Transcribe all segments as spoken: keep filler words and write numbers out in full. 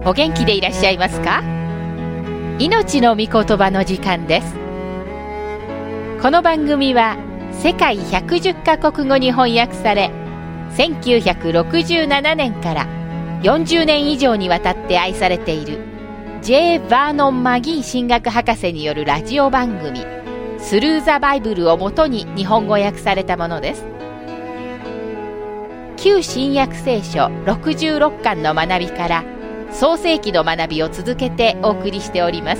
お元気でいらっしゃいますか？命の御言葉の時間です。この番組は世界ひゃくじゅっカ国語に翻訳され、せんきゅうひゃくろくじゅうななねんからよんじゅうねん以上にわたって愛されている J. バーノン・マギー神学博士によるラジオ番組スルーザバイブルをもとに日本語訳されたものです。旧新約聖書ろくじゅうろっかんの学びから創世記の学びを続けてお送りしております。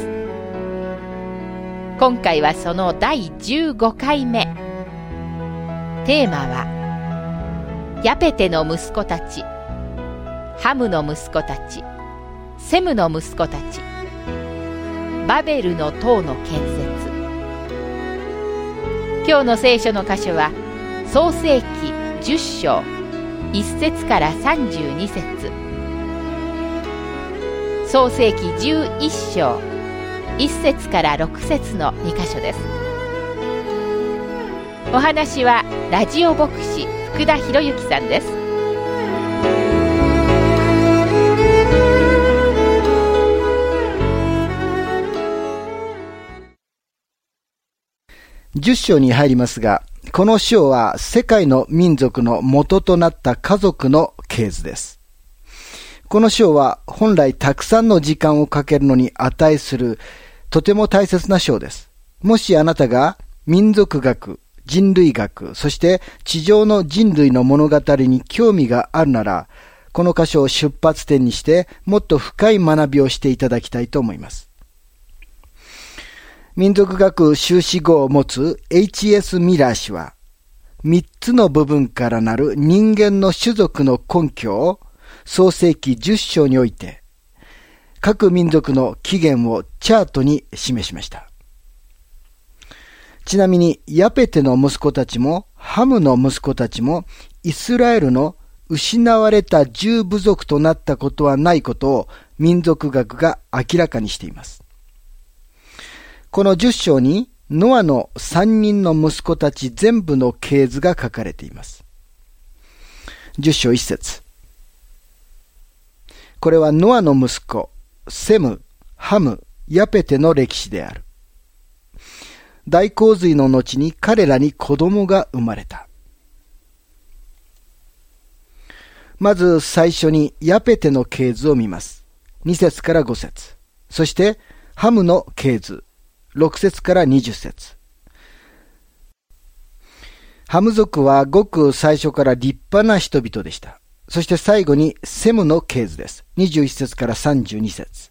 今回はそのだいじゅうごかいめ。テーマはヤペテの息子たち、ハムの息子たち、セムの息子たち、バベルの塔の建設。今日の聖書の箇所は創世記じゅっしょういっせつからさんじゅうにせつ、創世記じゅういっしょういっせつからろくせつのにかしょです。お話はラジオ牧師福田博之さんです。 じゅっしょうに入りますが、この章は世界の民族の元となった家族の系図です。この章は本来たくさんの時間をかけるのに値するとても大切な章です。もしあなたが民族学、人類学、そして地上の人類の物語に興味があるなら、この箇所を出発点にしてもっと深い学びをしていただきたいと思います。民族学修士号を持つ エイチエス ミラー氏は、三つの部分からなる人間の種族の根拠を創世記じゅっしょうにおいて、各民族の起源をチャートに示しました。ちなみに、ヤペテの息子たちも、ハムの息子たちも、イスラエルの失われた十部族となったことはないことを民族学が明らかにしています。このじゅっしょうに、ノアの三人の息子たち全部の系図が書かれています。じゅっしょういっせつ。これはノアの息子、セム、ハム、ヤペテの歴史である。大洪水の後に彼らに子供が生まれた。まず最初にヤペテの系図を見ます。にせつからごせつ。そしてハムの系図、ろくせつからにじゅっせつ。ハム族はごく最初から立派な人々でした。そして最後にセムの系図です。にじゅういっせつからさんじゅうにせつ。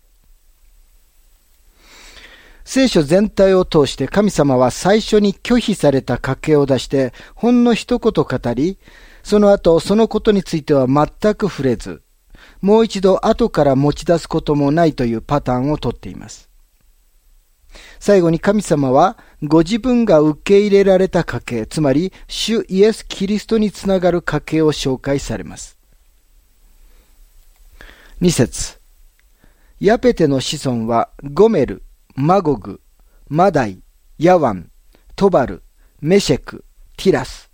聖書全体を通して神様は最初に拒否された家系を出してほんの一言語り、その後そのことについては全く触れず、もう一度後から持ち出すこともないというパターンをとっています。最後に神様はご自分が受け入れられた家系、つまり主イエス・キリストにつながる家系を紹介されます。にせつ。ヤペテの子孫はゴメル、マゴグ、マダイ、ヤワン、トバル、メシェク、ティラス。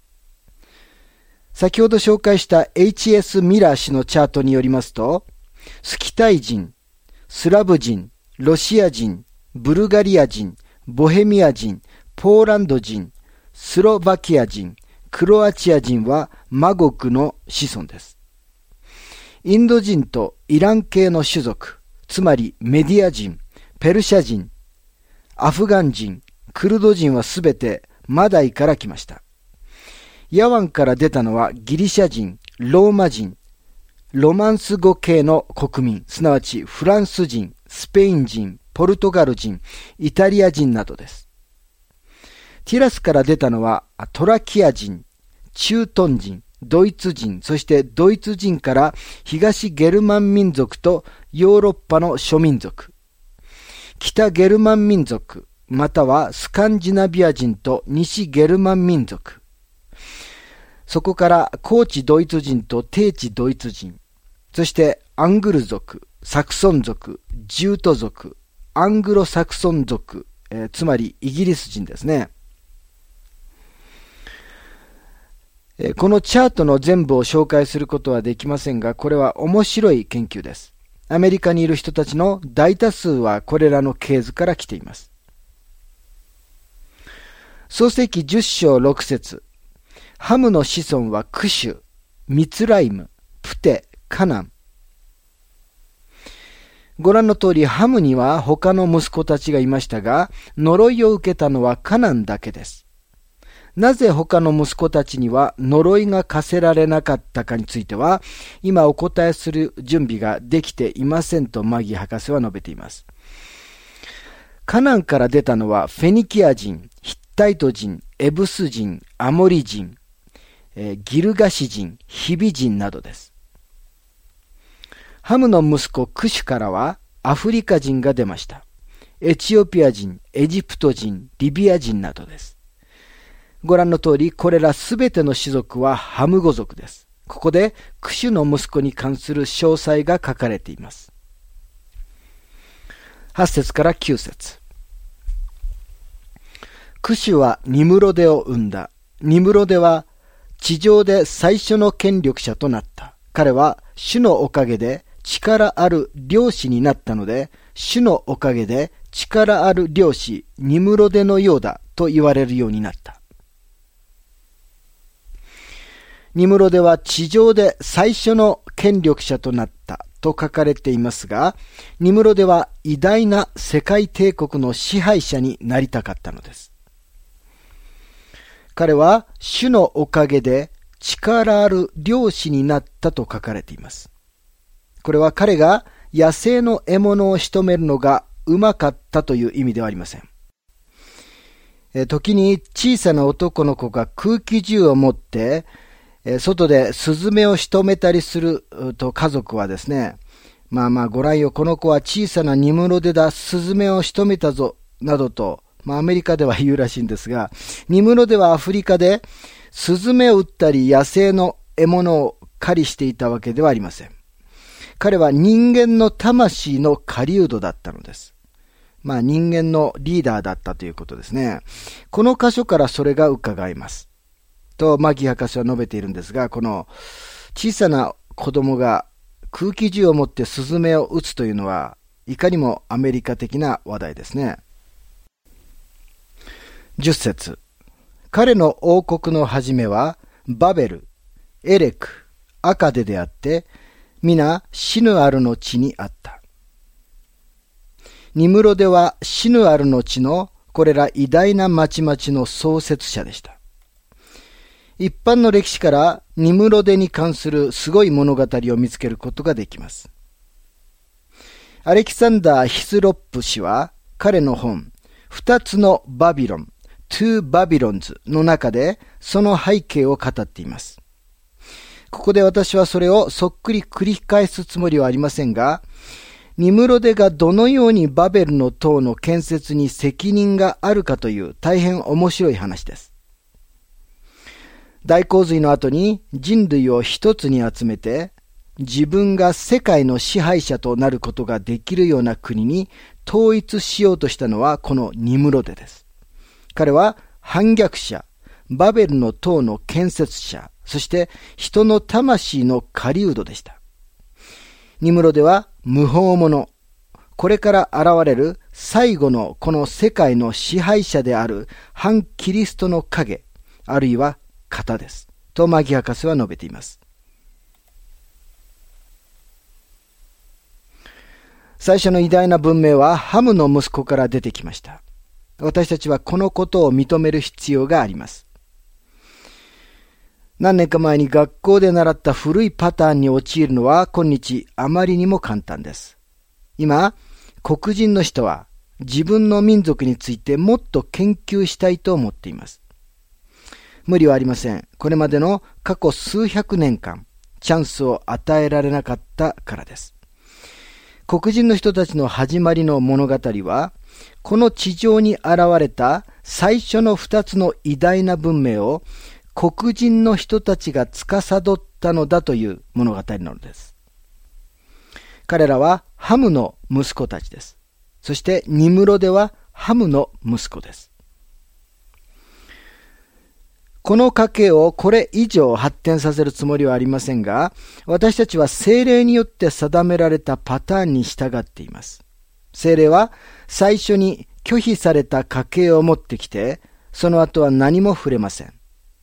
先ほど紹介した エイチエス ミラー氏のチャートによりますと、スキタイ人、スラブ人、ロシア人、ブルガリア人、ボヘミア人、ポーランド人、スロバキア人、クロアチア人はマゴグの子孫です。インド人とイラン系の種族、つまりメディア人、ペルシャ人、アフガン人、クルド人はすべてマダイから来ました。ヤワンから出たのはギリシャ人、ローマ人、ロマンス語系の国民、すなわちフランス人、スペイン人、ポルトガル人、イタリア人などです。ティラスから出たのはトラキア人、駐屯人、ドイツ人、そしてドイツ人から東ゲルマン民族とヨーロッパの諸民族、北ゲルマン民族、またはスカンジナビア人と西ゲルマン民族、そこから高地ドイツ人と低地ドイツ人、そしてアングル族、サクソン族、ジュート族、アングロサクソン族、えー、つまりイギリス人ですね。えー、このチャートの全部を紹介することはできませんが、これは面白い研究です。 アメリカにいる人たちの大多数はこれらの系図から来ています。創世記じゅっ章ろく節、ハムの子孫はクシュ、ミツライム、プテ、カナン。ご覧の通り、ハムには他の息子たちがいましたが、呪いを受けたのはカナンだけです。なぜ他の息子たちには呪いが課せられなかったかについては、今お答えする準備ができていませんとマギ博士は述べています。カナンから出たのはフェニキア人、ヒッタイト人、エブス人、アモリ人、えー、ギルガシ人、ヒビ人などです。ハムの息子クシュからはアフリカ人が出ました。エチオピア人、エジプト人、リビア人などです。ご覧の通り、これらすべての種族はハム語族です。ここでクシュの息子に関する詳細が書かれています。はち節からきゅう節。クシュはニムロデを生んだ。ニムロデは地上で最初の権力者となった。彼は主のおかげで力ある領主になったので、主のおかげで力ある領主ニムロデのようだと言われるようになった。ニムロデは地上で最初の権力者となったと書かれていますが、ニムロデは偉大な世界帝国の支配者になりたかったのです。彼は主のおかげで力ある領主になったと書かれています。これは彼が野生の獲物を仕留めるのがうまかったという意味ではありません。え時に小さな男の子が空気銃を持って外でスズメを仕留めたりすると家族はですね、まあまあご覧よ、この子は小さなニムロデだ、スズメを仕留めたぞ、などと、まあアメリカでは言うらしいんですが、ニムロデはアフリカでスズメを撃ったり野生の獲物を狩りしていたわけではありません。彼は人間の魂の狩人だったのです。まあ人間のリーダーだったということですね。この箇所からそれが伺えます。とマギ博士は述べているんですが、この小さな子供が空気銃を持ってスズメを撃つというのはいかにもアメリカ的な話題ですね。じゅっ節、彼の王国の始めはバベル、エレク、アカデであって、皆シヌアルの地にあった。ニムロデはシヌアルの地のこれら偉大な町々の創設者でした。一般の歴史からニムロデに関するすごい物語を見つけることができます。アレキサンダー・ヒスロップ氏は彼の本、二つのバビロン、Two Babylons の中でその背景を語っています。ここで私はそれをそっくり繰り返すつもりはありませんが、ニムロデがどのようにバベルの塔の建設に責任があるかという大変面白い話です。大洪水の後に人類を一つに集めて、自分が世界の支配者となることができるような国に統一しようとしたのはこのニムロデです。彼は反逆者、バベルの塔の建設者、そして人の魂の狩人でした。ニムロデは無法者、これから現れる最後のこの世界の支配者である反キリストの影、あるいは型です。とマギ博士は述べています。最初の偉大な文明はハムの息子から出てきました。私たちはこのことを認める必要があります。何年か前に学校で習った古いパターンに陥るのは今日あまりにも簡単です。今、黒人の人は自分の民族についてもっと研究したいと思っています。無理はありません。これまでの過去数百年間、チャンスを与えられなかったからです。黒人の人たちの始まりの物語は、この地上に現れた最初の二つの偉大な文明を黒人の人たちが司ったのだという物語なのです。彼らはハムの息子たちです。そしてニムロデはハムの息子です。 この家系をこれ以上発展させるつもりはありませんが、私たちは聖霊によって定められたパターンに従っています。聖霊は最初に拒否された家系を持ってきて、その後は何も触れません。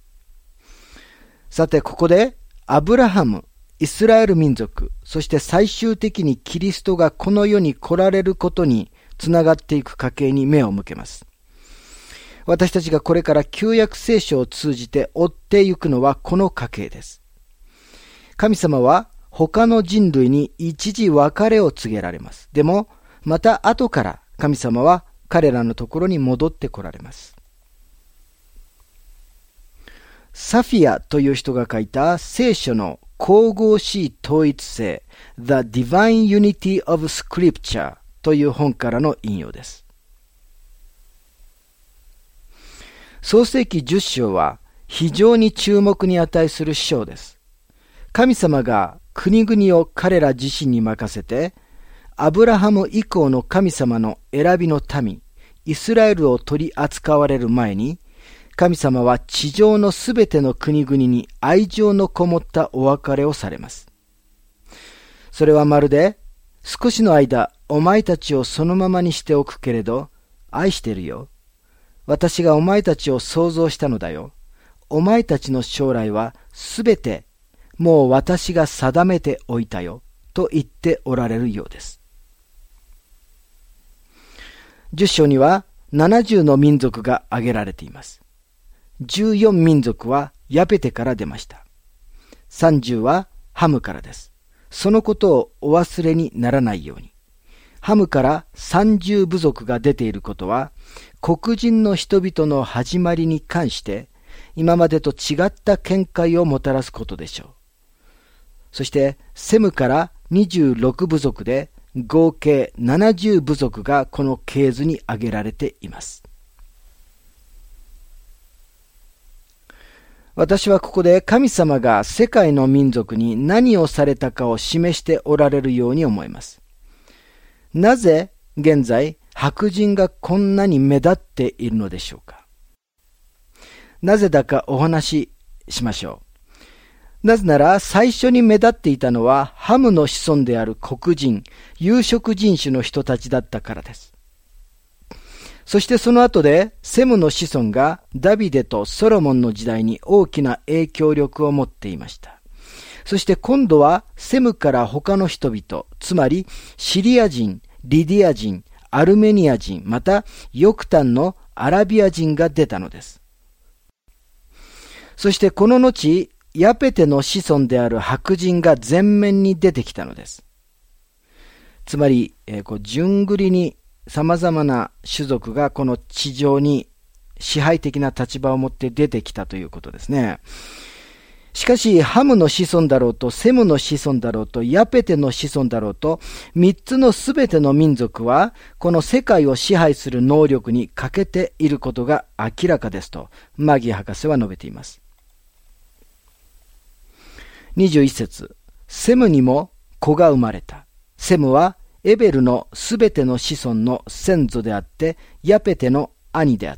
さて、ここでアブラハム、イスラエル民族、そして最終的にキリストがこの世に来られることにつながっていく家系に目を向けます。私たちがこれから旧約聖書を通じて追っていくのはこの家系です。神様は他の人類に一時別れを告げられます。でも、また後から神様は彼らのところに戻って来られます。サフィアという人が書いた聖書の神々しい統一性 The Divine Unity of Scripture という本からの引用です。創世記じゅっ章は非常に注目に値する章です。神様が国々を彼ら自身に任せて、アブラハム以降の神様の選びの民、イスラエルを取り扱われる前に、神様は地上のすべての国々に愛情のこもったお別れをされます。それはまるで、少しの間お前たちをそのままにしておくけれど、愛してるよ。私がお前たちを創造したのだよ。お前たちの将来はすべてもう私が定めておいたよ。と言っておられるようです。じゅっ章にはななじゅうの民族が挙げられています。じゅうよん民族はヤペテから出ました。さんじゅうはハムからです。そのことをお忘れにならないように。ハムからさんじゅう部族が出ていることは、黒人の人々の始まりに関して、今までと違った見解をもたらすことでしょう。そして、セムからにじゅうろく部族で、合計ななじゅう部族がこの系図に挙げられています。私はここで神様が世界の民族に何をされたかを示しておられるように思います。なぜ現在白人がこんなに目立っているのでしょうか。なぜだかお話ししましょう。なぜなら最初に目立っていたのはハムの子孫である黒人、有色人種の人たちだったからです。そしてその後でセムの子孫がダビデとソロモンの時代に大きな影響力を持っていました。そして今度はセムから他の人々、つまりシリア人、リディア人、アルメニア人、またヨクタンのアラビア人が出たのです。そしてこの後、ヤペテの子孫である白人が前面に出てきたのです。つまり、えー、こう順繰りに様々な種族がこの地上に支配的な立場を持って出てきたということですね。しかし、ハムの子孫だろうと、セムの子孫だろうと、ヤペテの子孫だろうと、三つのすべての民族は、この世界を支配する能力に欠けていることが明らかですと、マギー博士は述べています。にじゅういち節、セムにも子が生まれた。セムは、エベルのすべての子孫の先祖であって、ヤペテの兄であった。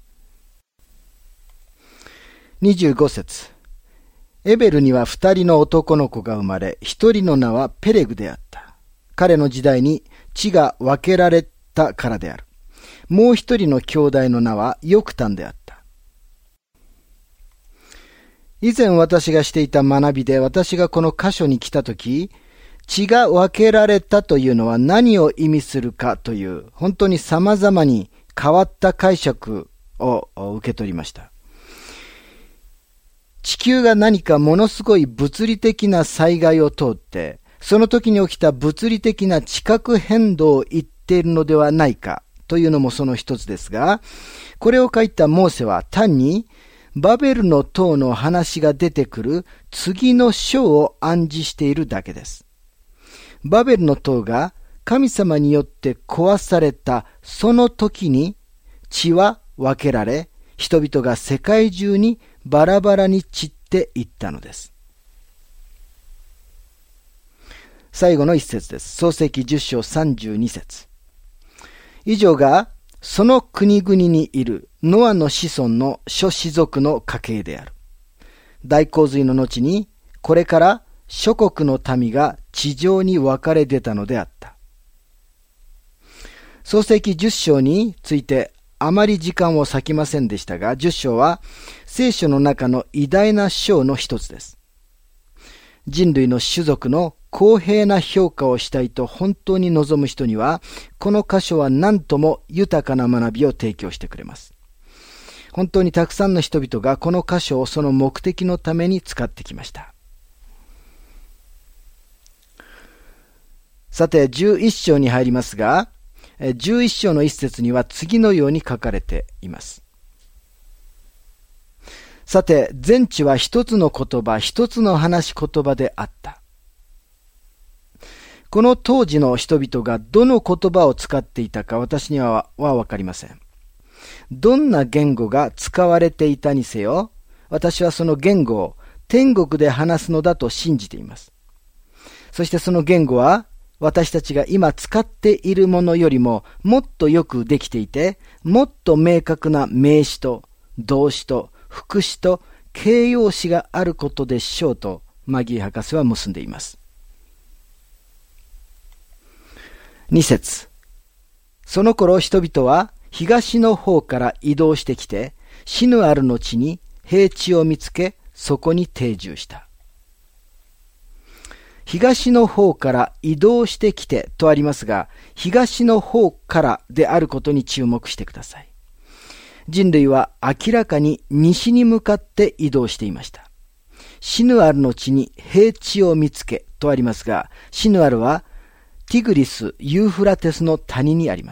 にじゅうご節、エベルには二人の男の子が生まれ、一人の名はペレグであった。彼の時代に地が分けられたからである。もう一人の兄弟の名はヨクタンであった。以前私がしていた学びで、私がこの箇所に来たとき、血が分けられたというのは何を意味するかという、本当に様々に変わった解釈を受け取りました。地球が何かものすごい物理的な災害を通って、その時に起きた物理的な地殻変動を言っているのではないかというのもその一つですが、これを書いたモーセは単にバベルの塔の話が出てくる次の章を暗示しているだけです。バベルの塔が神様によって壊されたその時に地は分けられ、人々が世界中にバラバラに散っていったのです。最後の一節です。創世記じゅっ章さんじゅうに節。以上がその国々にいるノアの子孫の諸氏族の家系である。大洪水の後に、これから諸国の民が地上に分かれ出たのであった。創世記じゅっ章についてあまり時間を割きませんでしたが、じゅっ章は聖書の中の偉大な章の一つです。人類の種族の公平な評価をしたいと本当に望む人には、この箇所は何とも豊かな学びを提供してくれます。本当にたくさんの人々がこの箇所をその目的のために使ってきました。さて、じゅういっ章に入りますが、じゅういっ章の一節には次のように書かれています。さて、全地は一つの言葉、一つの話し言葉であった。この当時の人々がどの言葉を使っていたか私にはわかりません。どんな言語が使われていたにせよ、私はその言語を天国で話すのだと信じています。そしてその言語は私たちが今使っているものよりももっとよくできていて、もっと明確な名詞と動詞と副詞と形容詞があることでしょうとマギー博士は結んでいます。に節。その頃人々は東の方から移動してきて、シヌアルの地に平地を見つけ、そこに定住した。東の方から移動してきてとありますが、東の方からであることに注目してください。人類は明らかに西に向かって移動していました。シヌアルの地に平地を見つけとありますが、シヌアルはティグリス・ユーフラテスの谷にあります。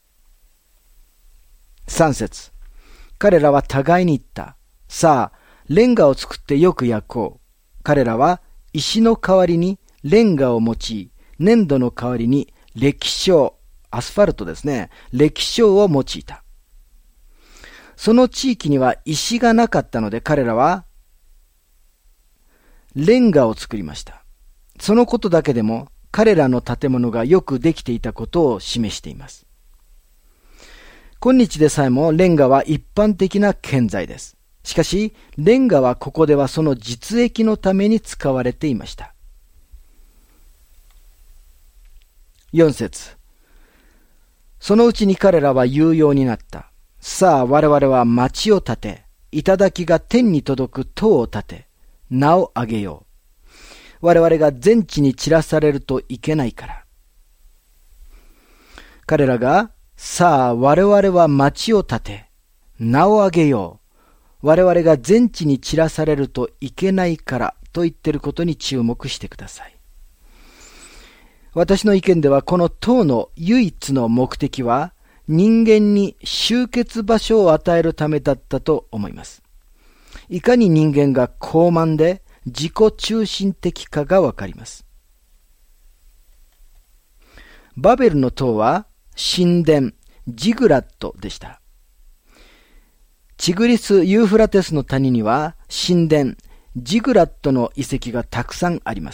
さん節。彼らは互いに言った。さあ、レンガを作ってよく焼こう。彼らは石の代わりにレンガを用い、粘土の代わりに礫硝、アスファルトですね、礫硝を用いた。その地域には石がなかったので彼らはレンガを作りました。そのことだけでも彼らの建物がよくできていたことを示しています。今日でさえもレンガは一般的な建材です。しかし、レンガはここではその実益のために使われていました。よん節。そのうちに彼らは言うようになった。さあ、我々は町を建て、頂が天に届く塔を建て、名を上げよう。我々が全地に散らされるといけないから。彼らが、さあ、我々は町を建て、名を上げよう。我々が全地に散らされるといけないからと言っていることに注目してください。私の意見ではこの塔の唯一の目的は人間に集結場所を与えるためだったと思います。いかに人間が高慢で自己中心的かがわかります。バベルの塔は神殿ジグラットでした。チグリス・ユーフラテスの谷には神殿ジグラットの遺跡がたくさんあります。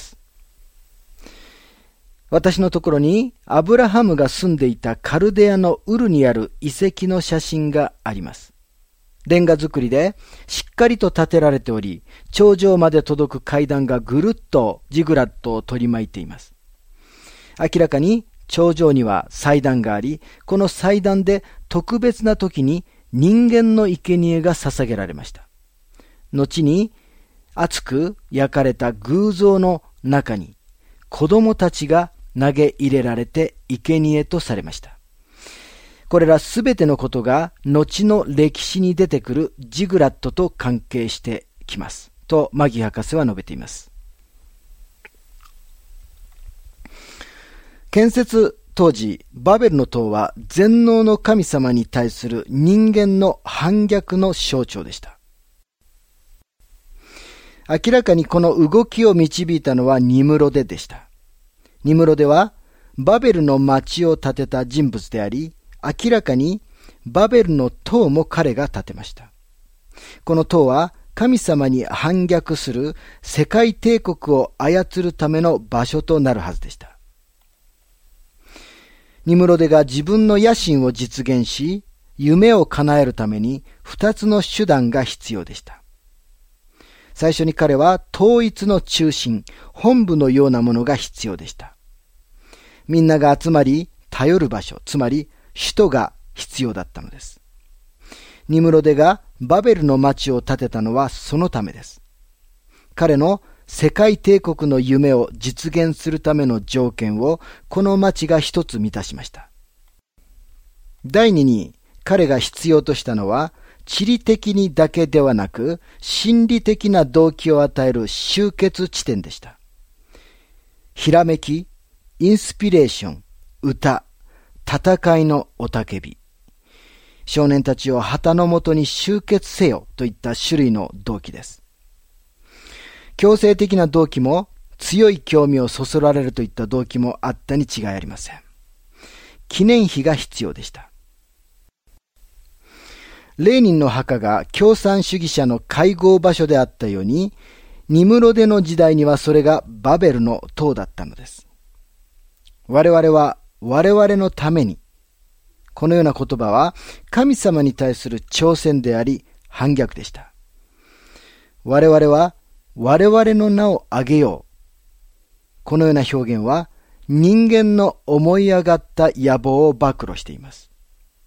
私のところにアブラハムが住んでいたカルデアのウルにある遺跡の写真があります。レンガ造りでしっかりと建てられており、頂上まで届く階段がぐるっとジグラットを取り巻いています。明らかに頂上には祭壇があり、この祭壇で特別な時に人間の生贄が捧げられました。後に熱く焼かれた偶像の中に子供たちが投げ入れられて生贄とされました。これらすべてのことが後の歴史に出てくるジグラットと関係してきますとマギ博士は述べています。建設当時、バベルの塔は全能の神様に対する人間の反逆の象徴でした。明らかにこの動きを導いたのはニムロデでした。ニムロデはバベルの町を建てた人物であり、明らかにバベルの塔も彼が建てました。この塔は神様に反逆する世界帝国を操るための場所となるはずでした。 ニムロデが自分の野心を実現し、夢を叶えるために二つの手段が必要でした。最初に彼は統一の中心、本部のようなものが必要でした。みんなが集まり、頼る場所、つまり首都が必要だったのです。ニムロデがバベルの町を建てたのはそのためです。彼の世界帝国の夢を実現するための条件をこの町が一つ満たしました。第二に彼が必要としたのは地理的にだけではなく心理的な動機を与える集結地点でした。ひらめき、インスピレーション、歌、戦いの雄たけび。少年たちを旗のもとに集結せよといった種類の動機です。強制的な動機も強い興味をそそられるといった動機もあったに違いありません。記念碑が必要でした。レーニンの墓が共産主義者の会合場所であったように、ニムロデの時代にはそれがバベルの塔だったのです。我々は我々のために、このような言葉は神様に対する挑戦であり反逆でした。我々は我々の名を挙げよう。このような表現は人間の思い上がった野望を暴露しています。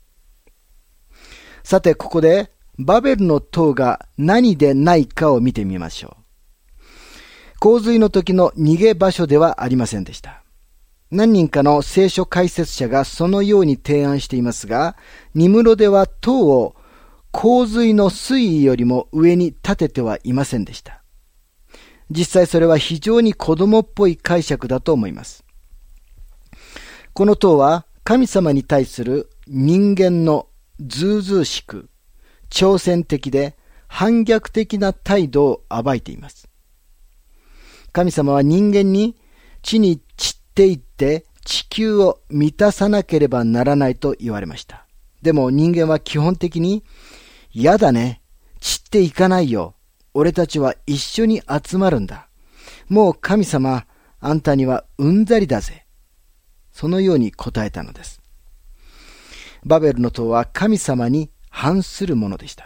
さてここでバベルの塔が何でないかを見てみましょう。洪水の時の逃げ場所ではありませんでした。何人かの聖書解説者がそのように提案していますが、ニムロデは塔を洪水の水位よりも上に建ててはいませんでした。実際それは非常に子供っぽい解釈だと思います。この塔は神様に対する人間のずうずうしく、挑戦的で反逆的な態度を暴いています。神様は人間に地に散っていって地球を満たさなければならないと言われました。でも人間は基本的に、やだね、散っていかないよ。俺たちは一緒に集まるんだ。もう神様、あんたにはうんざりだぜ。そのように答えたのです。バベルの塔は神様に反するものでした。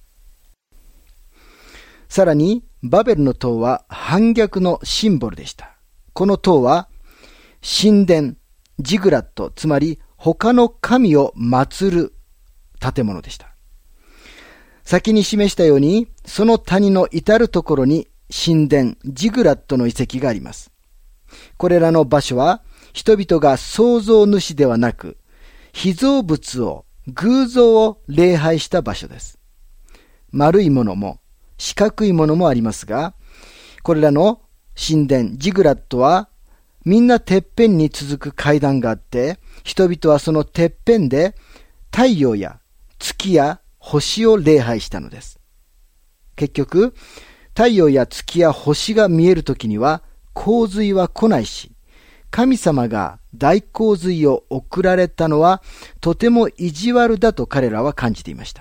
さらに、バベルの塔は反逆のシンボルでした。この塔は、神殿、ジグラット、つまり他の神を祀る建物でした。先に示したように、その谷の至るところに神殿、ジグラットの遺跡があります。これらの場所は、人々が創造主ではなく、被造物を、偶像を礼拝した場所です。丸いものも、四角いものもありますが、これらの神殿、ジグラットは、みんなてっぺんに続く階段があって、人々はそのてっぺんで太陽や月や星を礼拝したのです。結局、太陽や月や星が見えるときには洪水は来ないし、神様が大洪水を送られたのはとても意地悪だと彼らは感じていました。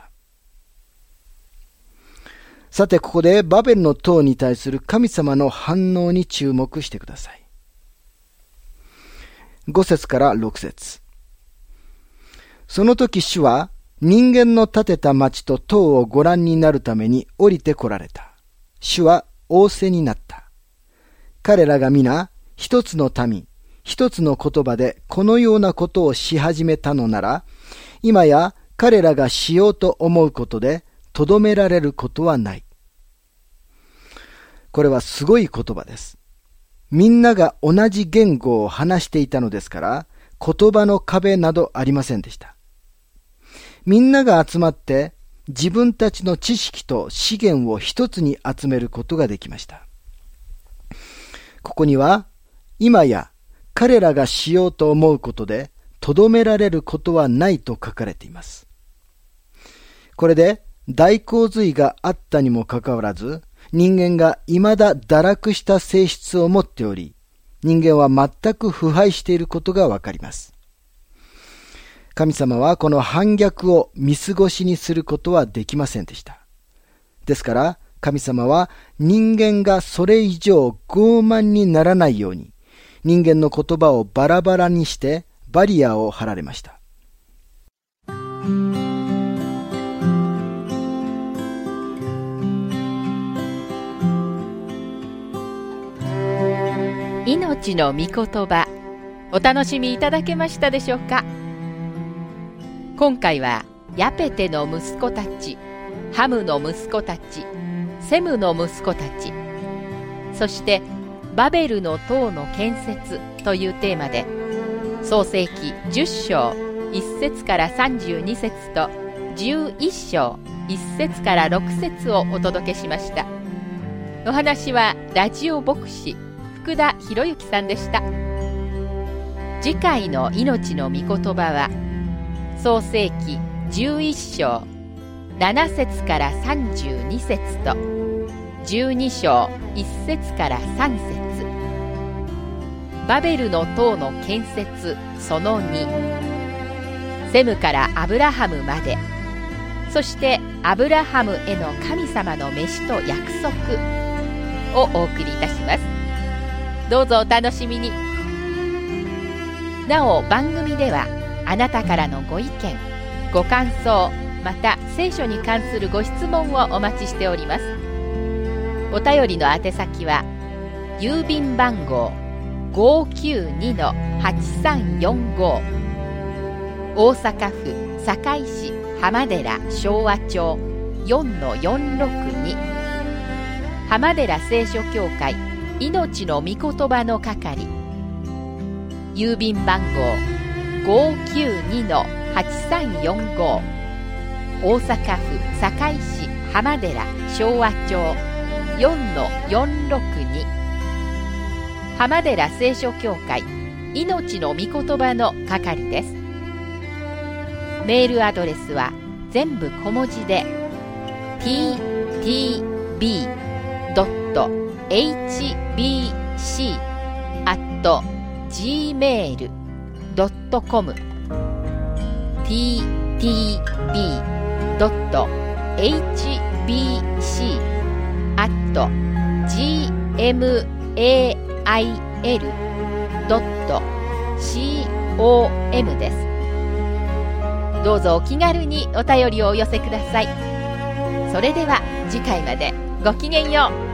さてここでバベルの塔に対する神様の反応に注目してください。ご節からろく節。その時主は人間の建てた町と塔をご覧になるために降りて来られた。主は仰せになった。彼らが皆一つの民、一つの言葉でこのようなことをし始めたのなら、今や彼らがしようと思うことでとどめられることはない。これはすごい言葉です。みんなが同じ言語を話していたのですから、言葉の壁などありませんでした。みんなが集まって自分たちの知識と資源を一つに集めることができました。ここには、今や彼らがしようと思うことでとどめられることはないと書かれています。これで大洪水があったにもかかわらず、人間が未だ堕落した性質を持っており、人間は全く腐敗していることがわかります。神様はこの反逆を見過ごしにすることはできませんでした。ですから神様は人間がそれ以上傲慢にならないように、人間の言葉をバラバラにしてバリアを張られました。 命の御言葉、お楽しみいただけましたでしょうか。今回はヤペテの息子たち、ハムの息子たち、セムの息子たち、そしてバベルの塔の建設というテーマで、創世記じゅっ章いっ節からさんじゅうに節とじゅういっ章いっ節からろく節をお届けしました。お話はラジオ牧師福田博之さんでした。次回の命の御言葉は創世記じゅういっ章なな節からさんじゅうに節とじゅうに章いっ節からさん節、バベルの塔の建設そのに、セムからアブラハムまで、そしてアブラハムへの神様の飯と約束をお送りいたします。どうぞお楽しみに。なお番組ではあなたからのご意見、ご感想、また聖書に関するご質問をお待ちしております。お便りの宛先は郵便番号 ごーきゅうにのはちさんよんご、 大阪府堺市浜寺昭和町 よんのよんろくに、 浜寺聖書協会命の御言葉の係、郵便番号 ごーきゅうにのはちさんよんご、 大阪府堺市浜寺昭和町 よんのよんろくに、 浜寺聖書協会命の御言葉の係です。メールアドレスは全部小文字で ティーティービードットエイチビーシー アット ジーメール ドットコム ティーティービードットエイチビーシー アット ジーエムエーアイエル ドット シーオーエム です。どうぞお気軽にお便りをお寄せください。それでは次回までごきげんよう。